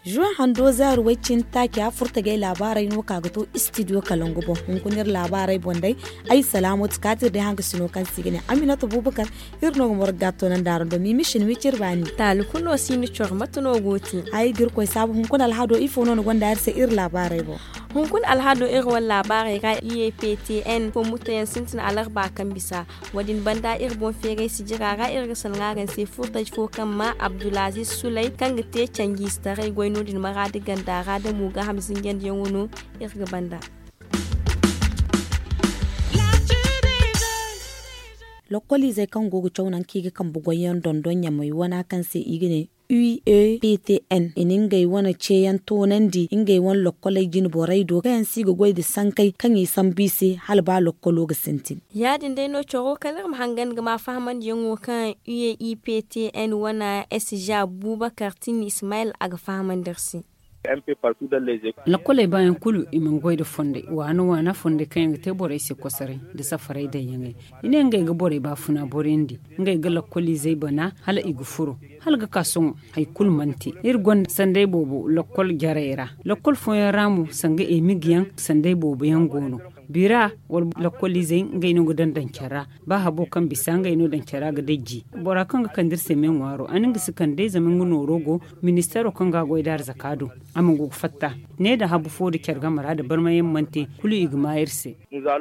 juan hando zaru wacin take a furta gai labarai no kaga to studio kalangu bo hunkunir labarai bondai ai salamu tskatir da hanga sino kan sigine aminatu bubakar irno gumor gatto nan daron do mi mission wicir bani tal kuno sini chormatu no goti ai gir koy sabu hunkun alhado ifo no gonda arse ir labarai bo hunkun alhado ir wal labarai ga IEPTN ko mutayen sintin alarba kan bisa wadin banda ir bon fere si jira ga ir sangaran se furta fo kan ma Abdulaziz Sulay kan gite cangi stare goyno din maradi gandara da mu ga hamsin gen yanwono ir banda lokoli zai kan gogo chaunan kige kan bugoyen dondon ya mai wana kan sai igine UEPTN iningai wana ceyan tonandi ingai wan lokkolai jin borai do kayan sigo goy de sankai kan yi sambisi halba lokkolo ga sentin ya din dai no choro kalar mahangan ga ma fahman yango kan UEPTN wana SJ Bubakar Tin Ismail aga fahman darsi lakkole bayan kulu iman goy da fonde wana fonde kan te bore se kosare da safarai da yangai ine ngai ga bore ba funa borendi ngai ga lakkoli zai bana hala igufuro halga kasun hay kulmanti irgon sandai bobo lakkol jarera lakkol foya ramu sanga emigiyan sandai bobo yan gono bira wal lakkoli zai ngai no gudan dankara ba habo kan bisa ngai no dankara ga deji bora kan ga kandir se men waro anin ga sukan dai zaman gono rogo ministero kan ga goidar zakado amin go fatta ne da habu fo da kyarga mara da barmayin mante kulu igmayirse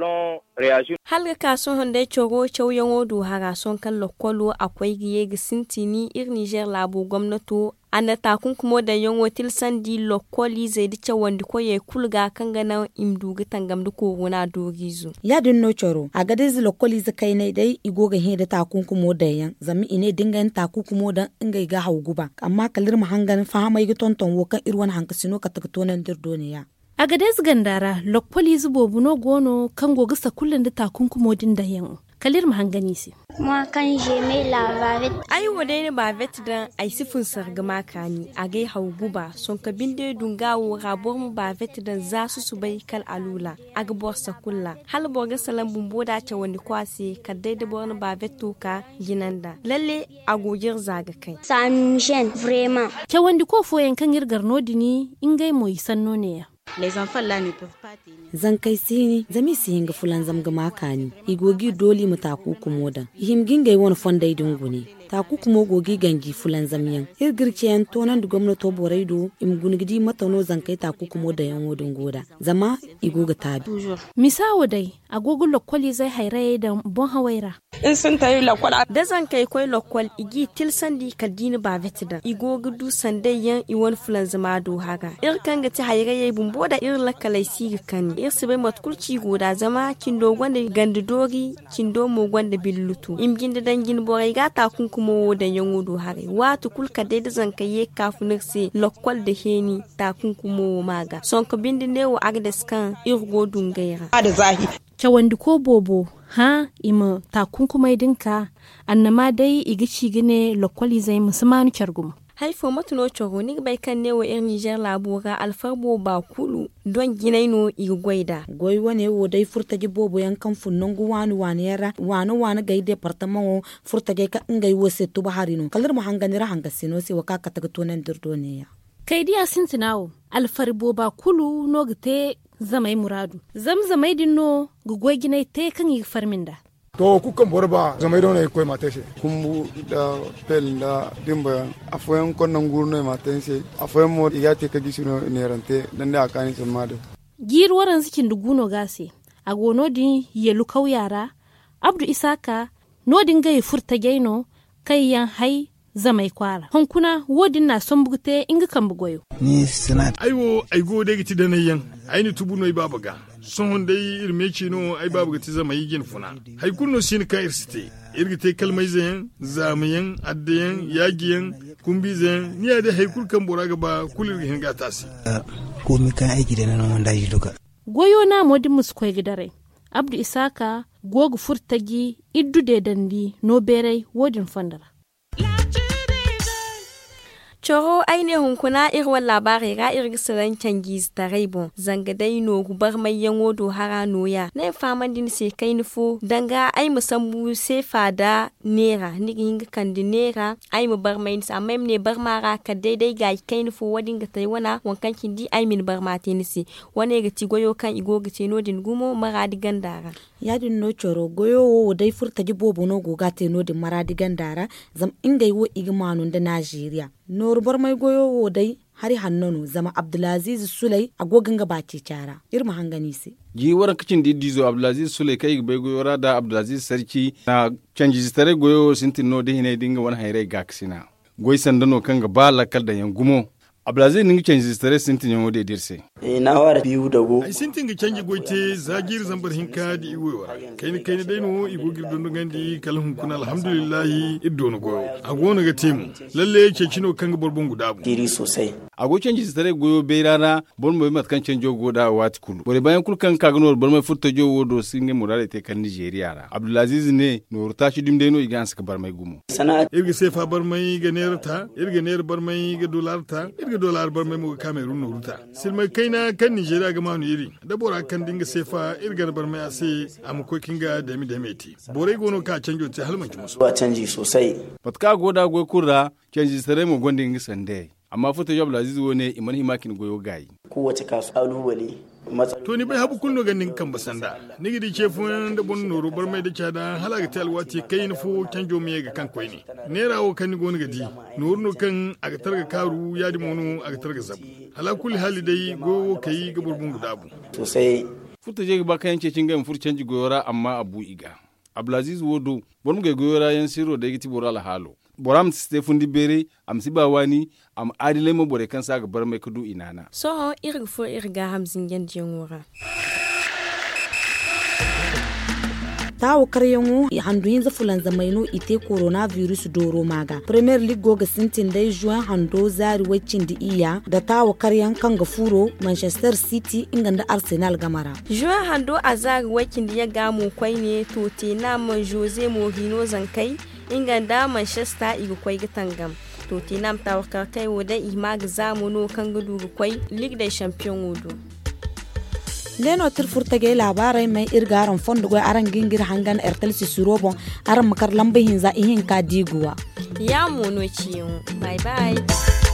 halga kason honde chogo chauyan odu haga son kan lokolo akwai giye ga sintini ir Niger labo gwamnato ana takunkumo da yanwo tilsandi lokoli zai dice wanda koye kulga kan gana imduga tangam da korona dogizo ya din no choro a gade zi lokoli za kai ne dai igoga he da takunkumo da yan zami ine dingan takunkumo da ingai ga hauguba amma kalir mahangan fahamai ga tonton wokan irwan hankasino ka taktonan dirdoniya a gades gandara lokoli zubobu no gono kan gogisa kullun da takunkumo din da yan kalir mahangani si moi quand j'aimais la bavette ai wadai ne bavette dan ai sifin sarga makani a gai hauguba son ka binde dungawo rabor mu bavette dan za su bai kal alula aga borsa kulla hal borga salam bumbo da ce wani kwase ka dai da borna bavette ka ginanda lalle agogir zaga kai ça me gêne vraiment ke wandi ko foyen kan irgar nodini ingai moy sanno ne ya les enfants là ne peuvent pas tenir zan kai sini zami sihin ga fulan zamga makani igogi doli mu takukumo da himgin gai wani fondai dungune takukumo gogi gangi fulan zamyan irgirkiyan tonan da gwamnato boraido imgunigidi matano zan kai takukumo da yan wodin goda zama igoga tabi misawo dai agogo lokoli zai hairaye da bon hawaira in sun tayi lokwal da zan kai koi lokwal igi tilsandi kadini ba vetida igoga du sandai yan iwan fulan zama do haga irkan ga ti hairaye bumbo da ir lakalai siga kan ir sibai matkulci goda zama kindo gwanda gandu dogi kindo mo gwanda billutu imgin da dangin borai ga takunkumo da yan do hare watu kulka dai da zan kai kafunirse lokwal da heni takunkumo maga son ka bindi ne wa agdes kan irgo dungaira da zahi wandi ko bobo ha ima takunkumai dinka annama dai igici gine lokoli zai musamman kyargum haifo matuno choro ni bai kan ne wa ir Niger labura alfarbo ba kulu don ginaino igwaida goy wane wo dai furtaji bobo yankan funnon guwanu wani yara wani gai departement furtaji ka ngai wose to baharino kalir mu hanganira hangasino se waka ka taga tonan dirdone ya kai dia sintinawo alfarbo ba kulu no gite zamai muradu zamzamai dinno gugoi ginai te kan yi farminda to kukan borba zamai don ai koi matese kumbu da pel da dimba afoyan konnan gurno matese afoyan mo igate ka gisino nerante dan da akani samado girwaran sikin duguno gase a gono din yelu kauyara abdu isaka nodin gai furta gaino kai yan hai zamai kwara hankuna wodin na son bugute inga kan bugoyo ni sanat aiwo ai gode giti da nayan ai ni tubu noi babaga son dai irmeci no ai babaga ti zamai gin funa hay kunno sin ka irsite irgite kalmai zayan zamayan addayan yagiyan kumbizen ni da hay kulkan boraga ba kulir hin ga tasi ko mi kan aiki da nan wanda yi duka goyo na modin muskoi gidare abdu isaka gogu furtagi iddu de dandi no berei wodin fandara Coro aine hunkuna irwan labari ga irgisiran cangiz tarai bon zanga dai no gubar mai yango do hara noya na faman din se kai nufo danga ai musambu se fada nera nigi hinga kandi nera ai mu bar mai sa mem ne bar mara ka daidai ga kai nufo wadin ga tai wana wankan kindi ai min bar mate nisi wane ga ti goyo kan igo ga te no din gumo mara digandara yadin no coro goyo wo dai furta ji bobo no goga te no din mara digandara zam ingai wo igmanun da Najeriya nor bar mai goyo wo dai hari hannonu zama Abdulaziz Sulai agogin ga baki cara irma hangani se ji waran kicin didizo Abdulaziz Sulai kai bai goyo da Abdulaziz sarki na canji tare goyo sintin no de hine dinga wani haire gaksina goy sandano kan ga bala kal da yangumo Abdulaziz ningi canji tare sintin yango de dirse na wara biyu da go ai sintin ga canji goite zagir zambar hinka di iwewa kai dai no igo girdon gandi kalhun kuna alhamdulillah iddo no goyo agona ga temu lalle yake kino kan ga borbon guda bu diri sosai ago canji tare goyo beirana bon mo mat kan canjo goda wat kulu bore bayan kul kan kagnor bon mai furta jo wodo singe murale te kan Nigeria ra Abdulaziz ne no tashi dimde no igan suka bar mai gumo sana'a irga sefa bar mai ga nerta irga ner bar mai ga dollar ta irga dollar bar mai mu Cameroon no ruta silmai kaina kan Nigeria ga manu iri da bora kan dinga sefa irga bar mai ase am ko kinga da mi ti bore gono ka canjo te halmanki musu ba canji sosai patka goda goy kurra canji tare mo gondin sande amma fata job Abdulaziz wone iman himakin goyo gayi kowace kasu alubale to ni bai habu kunno ganin kan basanda ni gidi ce fun da bon noro bar mai da cada halaga ta alwati kai ni fo canjo me ga kan koi ne nerawo kan ni goni gadi no kan aga targa karu ya di mono aga targa zabu hala kulli hali dai go kai ga burbun gudabu sosai futa je ba kan ce cinga fur canji goyora amma abu iga Abdulaziz wodo bon ga goyora yan siro da yiti boral halo boram Stephen Dibere am sibawani am adile mo bore kan saga bar mai kudu inana so irgfo irga hamzin yanjin wura tawo karyanwo handu yin zafulan zamainu ite coronavirus doro maga Premier League goga sintin dai juan hando zari wacin di iya da tawo karyan kan ga furo Manchester City inganda Arsenal gamara juan hando a zari wacin di ya gamu kwai ne to Tottenham Jose Mourinho zankai inganda Manchester igu kwai gitangam Tottenham tawo kai woda imag zamu no kan gudu kwai Ligue des Champions wodo leno tir furtage labarai mai irgaran fondo go aran gingir hangan ertel sisuro aran makar lambe hinza ihin ka diguwa ya mono ciyo bye bye